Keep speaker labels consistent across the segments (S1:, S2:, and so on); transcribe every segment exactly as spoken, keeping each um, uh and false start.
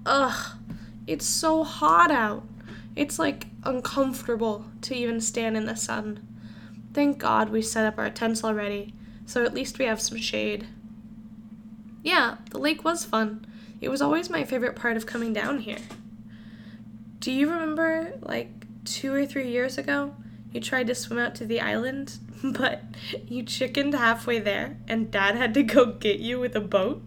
S1: Ugh, it's so hot out. It's like uncomfortable to even stand in the sun. Thank God we set up our tents already, so at least we have some shade. Yeah, the lake was fun. It was always my favorite part of coming down here. Do you remember, like, two or three years ago, you tried to swim out to the island, but you chickened halfway there, and Dad had to go get you with a boat?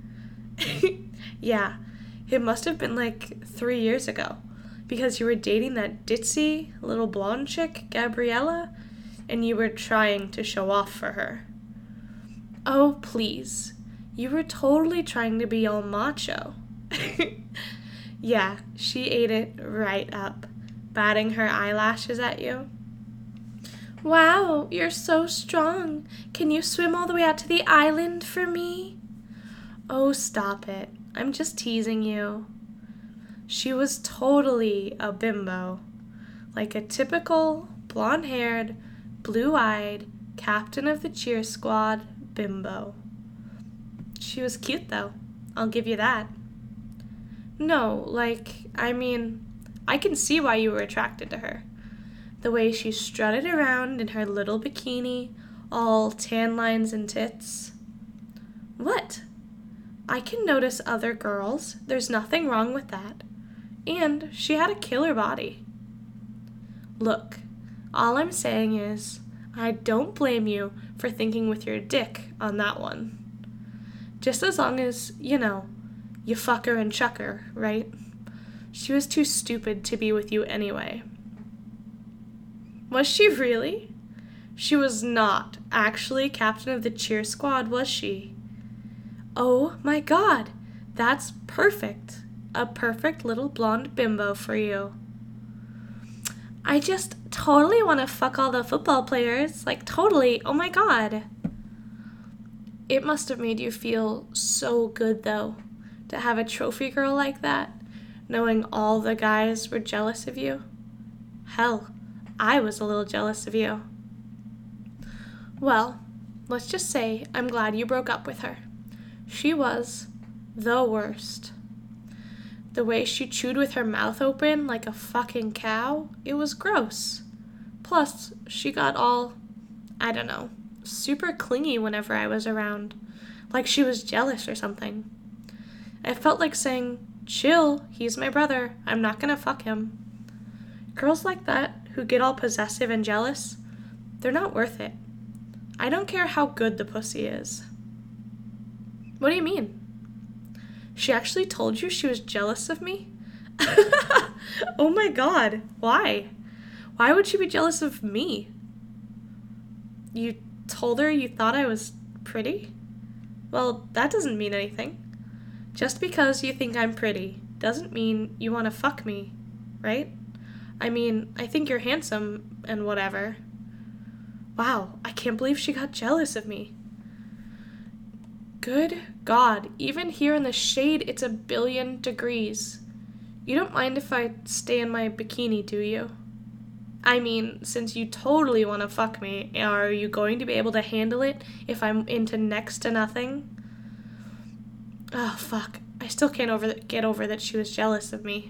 S1: Yeah, it must have been like three years ago, because you were dating that ditzy little blonde chick, Gabriella, and you were trying to show off for her. Oh, please. You were totally trying to be all macho. Yeah, she ate it right up, batting her eyelashes at you. Wow, you're so strong. Can you swim all the way out to the island for me? Oh, stop it. I'm just teasing you. She was totally a bimbo, like a typical blonde-haired, blue-eyed, captain of the cheer squad bimbo. She was cute, though. I'll give you that. No, like, I mean, I can see why you were attracted to her. The way she strutted around in her little bikini, all tan lines and tits. What? I can notice other girls. There's nothing wrong with that. And she had a killer body. Look, all I'm saying is, I don't blame you for thinking with your dick on that one. Just as long as, you know, you fuck her and chuck her, right? She was too stupid to be with you anyway. Was she really? She was not actually captain of the cheer squad, was she? Oh my God, that's perfect. A perfect little blonde bimbo for you. I just totally want to fuck all the football players. Like, totally. Oh my God. It must have made you feel so good, though, to have a trophy girl like that, knowing all the guys were jealous of you. Hell, I was a little jealous of you. Well, let's just say I'm glad you broke up with her. She was the worst. The way she chewed with her mouth open like a fucking cow, it was gross. Plus, she got all, I don't know, super clingy whenever I was around, like she was jealous or something. I felt like saying, chill, he's my brother, I'm not gonna fuck him. Girls like that, who get all possessive and jealous, they're not worth it. I don't care how good the pussy is. What do you mean? She actually told you she was jealous of me? Oh my God, why? Why would she be jealous of me? You told her you thought I was pretty? Well, that doesn't mean anything. Just because you think I'm pretty doesn't mean you want to fuck me, right? I mean, I think you're handsome and whatever. Wow, I can't believe she got jealous of me. Good God, even here in the shade, it's a billion degrees. You don't mind if I stay in my bikini, do you? I mean, since you totally want to fuck me, are you going to be able to handle it if I'm into next to nothing? Oh, fuck. I still can't over th- get over that she was jealous of me.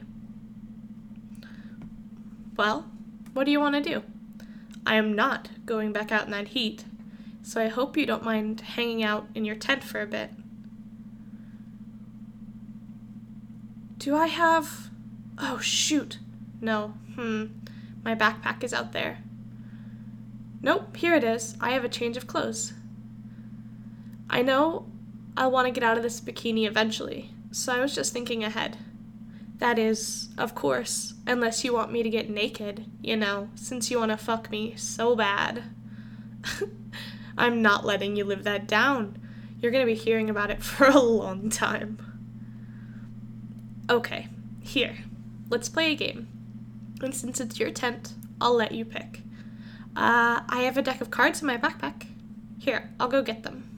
S1: Well, what do you want to do? I am not going back out in that heat, so I hope you don't mind hanging out in your tent for a bit. Do I have... Oh, shoot. No. Hmm. My backpack is out there. Nope, here it is. I have a change of clothes. I know I'll want to get out of this bikini eventually, so I was just thinking ahead. That is, of course, unless you want me to get naked, you know, since you want to fuck me so bad. I'm not letting you live that down. You're going to be hearing about it for a long time. Okay, here. Let's play a game. And since it's your tent, I'll let you pick. Uh, I have a deck of cards in my backpack. Here, I'll go get them.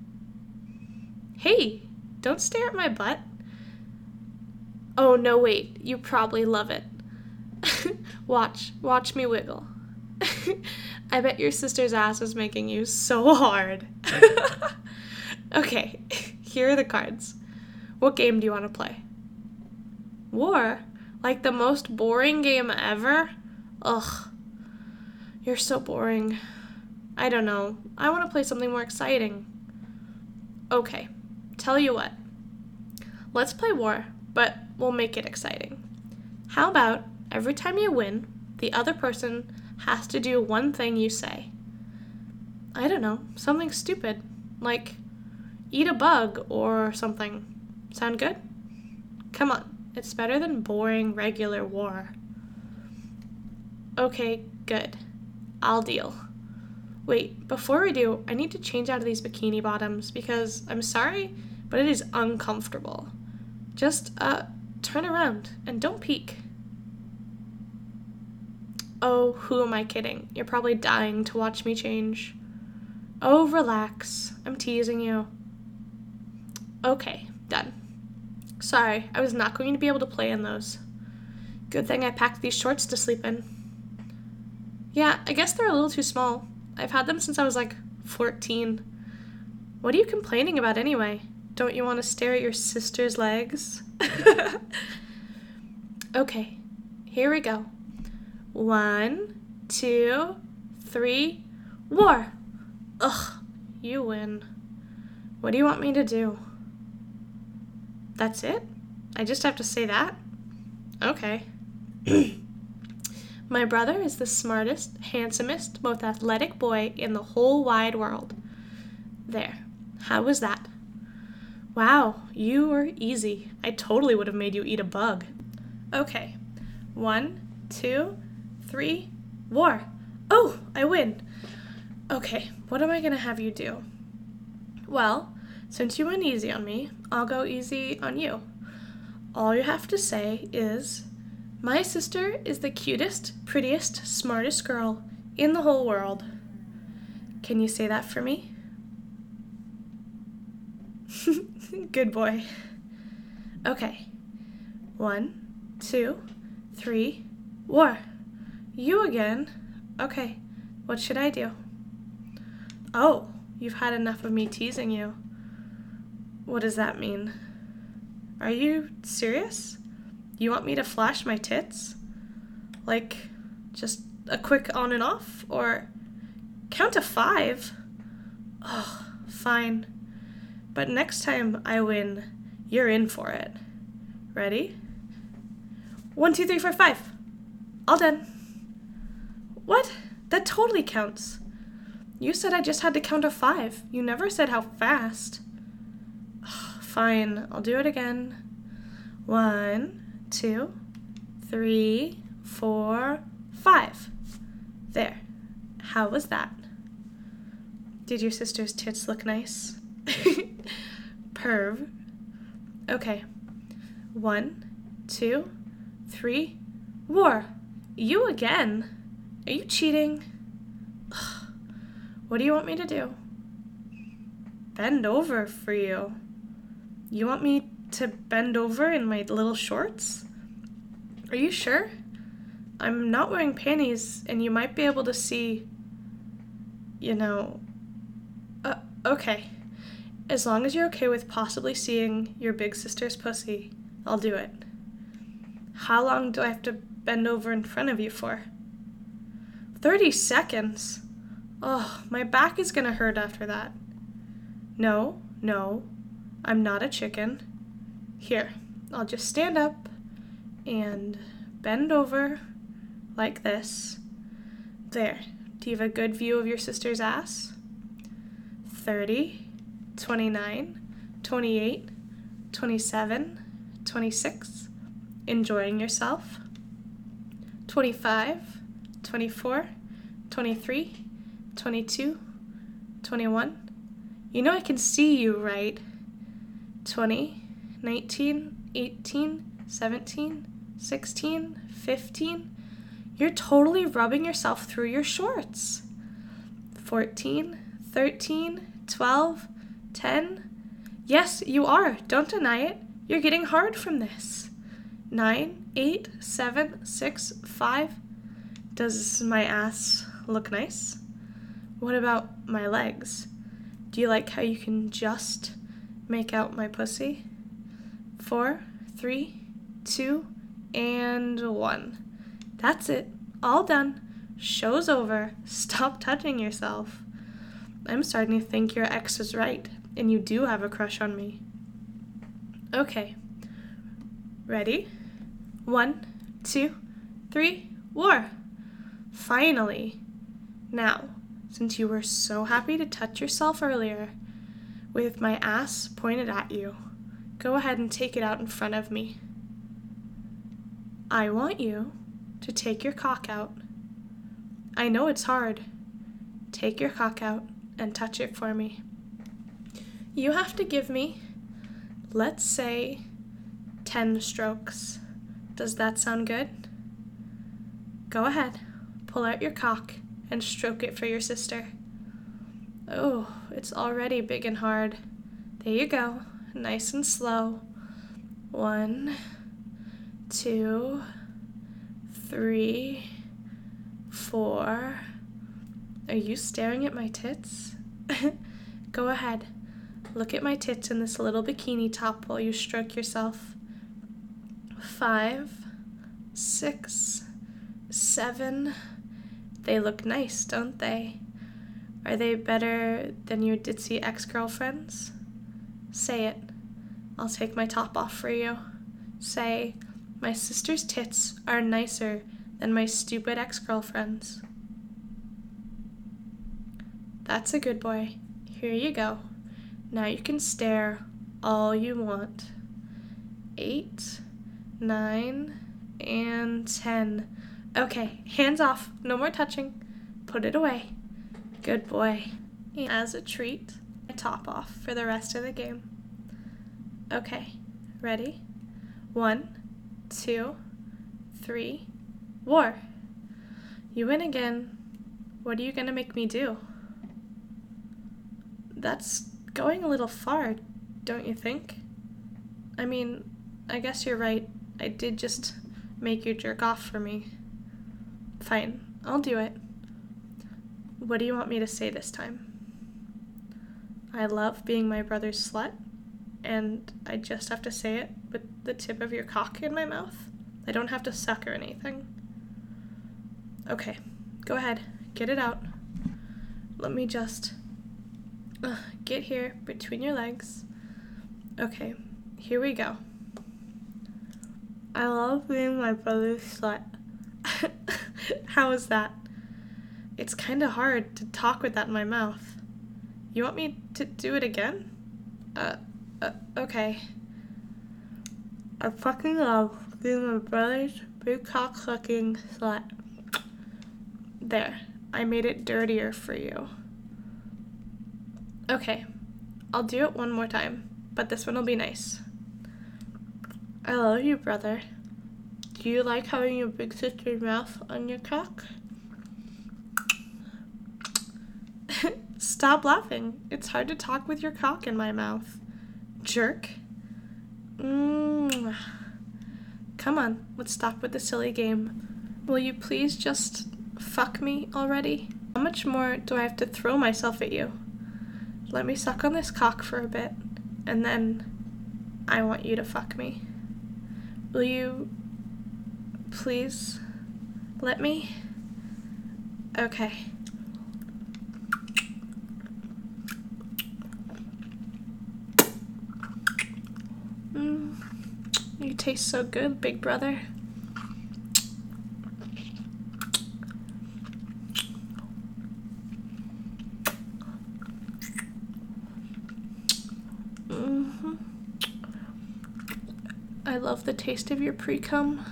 S1: Hey, don't stare at my butt. Oh, no, wait. You probably love it. Watch. Watch me wiggle. I bet your sister's ass is making you so hard. Okay, here are the cards. What game do you want to play? War? Like the most boring game ever? Ugh. You're so boring. I don't know. I want to play something more exciting. Okay. Tell you what. Let's play War, but we'll make it exciting. How about every time you win, the other person has to do one thing you say? I don't know. Something stupid. Like eat a bug or something. Sound good? Come on. It's better than boring regular war. Okay, good. I'll deal. Wait, before we do, I need to change out of these bikini bottoms because I'm sorry, but it is uncomfortable. Just, uh, turn around and don't peek. Oh, who am I kidding? You're probably dying to watch me change. Oh, relax. I'm teasing you. Okay, done. Sorry, I was not going to be able to play in those. Good thing I packed these shorts to sleep in. Yeah, I guess they're a little too small. I've had them since I was like fourteen. What are you complaining about anyway? Don't you want to stare at your sister's legs? Okay, here we go. One, two, three, war! Ugh, you win. What do you want me to do? That's it? I just have to say that? Okay. My brother is the smartest, handsomest, most athletic boy in the whole wide world. There. How was that? Wow, you were easy. I totally would have made you eat a bug. Okay. One, two, three, war. Oh, I win. Okay, what am I going to have you do? Well, since you went easy on me, I'll go easy on you. All you have to say is, my sister is the cutest, prettiest, smartest girl in the whole world. Can you say that for me? Good boy. Okay. One, two, three, war. You again? Okay, what should I do? Oh, you've had enough of me teasing you. What does that mean? Are you serious? You want me to flash my tits? Like, just a quick on and off? Or count to five? Oh, fine. But next time I win, you're in for it. Ready? One, two, three, four, five. All done. What? That totally counts. You said I just had to count to five. You never said how fast. Fine, I'll do it again. One, two, three, four, five. There. How was that? Did your sister's tits look nice? Perv. Okay. One, two, three, war. You again? Are you cheating? Ugh. What do you want me to do? Bend over for you. You want me to bend over in my little shorts? Are you sure? I'm not wearing panties, and you might be able to see, you know... Uh, okay. As long as you're okay with possibly seeing your big sister's pussy, I'll do it. How long do I have to bend over in front of you for? Thirty seconds? Oh, my back is gonna hurt after that. No, no, I'm not a chicken. Here, I'll just stand up and bend over like this. There. Do you have a good view of your sister's ass? thirty, twenty-nine, twenty-eight, twenty-seven, twenty-six. Enjoying yourself. twenty-five, twenty-four, twenty-three, twenty-two, twenty-one. You know I can see you, right? twenty, nineteen, eighteen, seventeen, sixteen, fifteen. You're totally rubbing yourself through your shorts. fourteen, thirteen, twelve, ten. Yes, you are. Don't deny it. You're getting hard from this. nine, eight, seven, six, five. Does my ass look nice? What about my legs? Do you like how you can just make out my pussy? Four, three, two, and one. That's it. All done. Show's over. Stop touching yourself. I'm starting to think your ex was right, and you do have a crush on me. Okay. Ready? One, two, three, war. Finally. Now, since you were so happy to touch yourself earlier, with my ass pointed at you, go ahead and take it out in front of me. I want you to take your cock out. I know it's hard. Take your cock out and touch it for me. You have to give me, let's say, ten strokes. Does that sound good? Go ahead, pull out your cock and stroke it for your sister. Oh, it's already big and hard. There you go, nice and slow. One, two, three, four. Are you staring at my tits? Go ahead, look at my tits in this little bikini top while you stroke yourself. Five, six, seven. They look nice, don't they? Are they better than your ditzy ex-girlfriends? Say it. I'll take my top off for you. Say, my sister's tits are nicer than my stupid ex-girlfriend's. That's a good boy. Here you go. Now you can stare all you want. Eight, nine, and ten. Okay, hands off. No more touching. Put it away. Good boy. As a treat, I top off for the rest of the game. Okay, ready? One, two, three, war. You win again. What are you gonna make me do? That's going a little far, don't you think? I mean, I guess you're right. I did just make you jerk off for me. Fine, I'll do it. What do you want me to say this time? I love being my brother's slut, and I just have to say it with the tip of your cock in my mouth? I don't have to suck or anything. Okay, go ahead, get it out. Let me just uh, get here between your legs. Okay, here we go. I love being my brother's slut. How is that? It's kind of hard to talk with that in my mouth. You want me to do it again? Uh, uh, okay. I fucking love being my brother's big cock sucking slut. There, I made it dirtier for you. Okay, I'll do it one more time, but this one will be nice. I love you, brother. Do you like having your big sister's mouth on your cock? Stop laughing. It's hard to talk with your cock in my mouth. Jerk. Mm. Come on, let's stop with the silly game. Will you please just fuck me already? How much more do I have to throw myself at you? Let me suck on this cock for a bit, and then I want you to fuck me. Will you please let me? Okay. Mm, you taste so good, big brother. Mm-hmm. I love the taste of your pre-cum.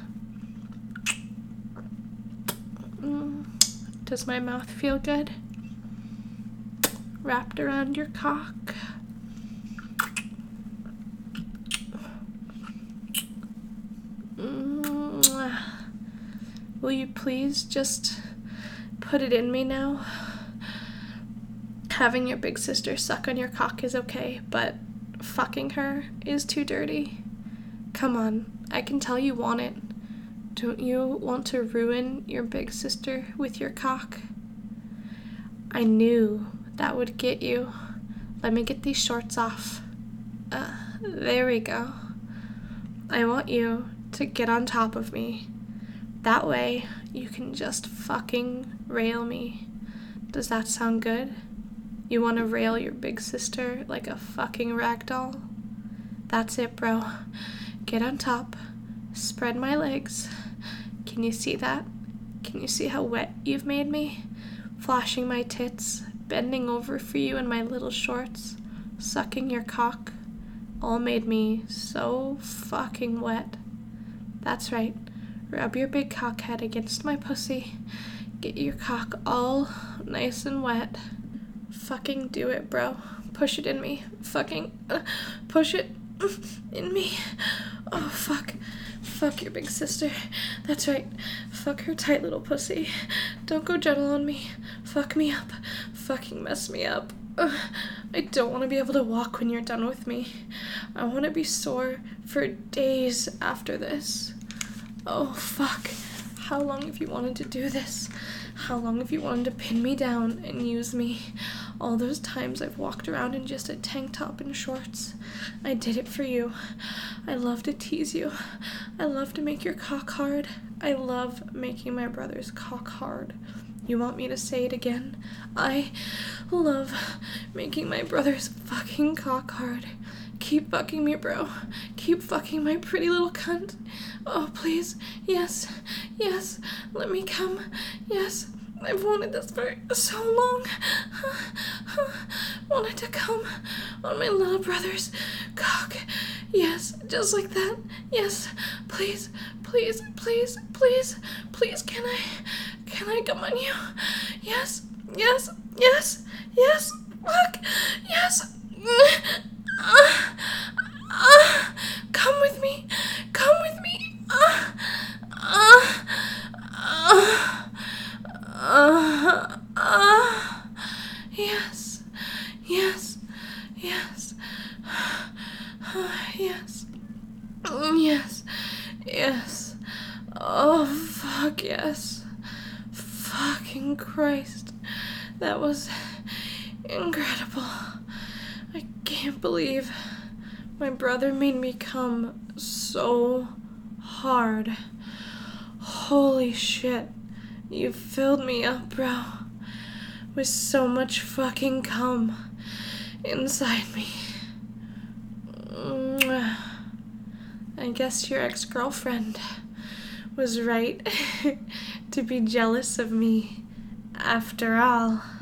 S1: Mm. Does my mouth feel good? Wrapped around your cock. Mm. Will you please just put it in me now? Having your big sister suck on your cock is okay, but fucking her is too dirty. Come on, I can tell you want it. Don't you want to ruin your big sister with your cock? I knew that would get you. Let me get these shorts off. Uh, there we go. I want you to get on top of me. That way, you can just fucking rail me. Does that sound good? You want to rail your big sister like a fucking ragdoll? That's it, bro. Get on top. Spread my legs. Can you see that? Can you see how wet you've made me? Flashing my tits, bending over for you in my little shorts, sucking your cock, all made me so fucking wet. That's right. Rub your big cock head against my pussy. Get your cock all nice and wet. Fucking do it, bro. Push it in me. Fucking uh, push it in me. Oh, fuck. Fuck your big sister. That's right. Fuck her tight little pussy. Don't go gentle on me. Fuck me up. Fucking mess me up. Ugh. I don't want to be able to walk when you're done with me. I want to be sore for days after this. Oh, fuck. How long have you wanted to do this? How long have you wanted to pin me down and use me? All those times I've walked around in just a tank top and shorts. I did it for you. I love to tease you. I love to make your cock hard. I love making my brother's cock hard. You want me to say it again? I love making my brother's fucking cock hard. Keep fucking me, bro. Keep fucking my pretty little cunt. Oh, please. Yes. Yes. Let me come. Yes. I've wanted this for so long. Wanted to come on my little brother's cock. Yes. Just like that. Yes. Please. Please. Please. Please. Please. Can I? Can I come on you? Yes. Yes. Yes. Yes. Fuck. Yes. Uh, uh, come with me. Come with me. Uh, uh, uh, uh, uh, yes. Yes. Yes. Uh, yes. Yes. Yes. Oh, fuck yes. Fucking Christ. That was incredible. I can't believe my brother made me come so hard. Holy shit. You filled me up, bro. With so much fucking cum inside me. I guess your ex-girlfriend was right to be jealous of me after all.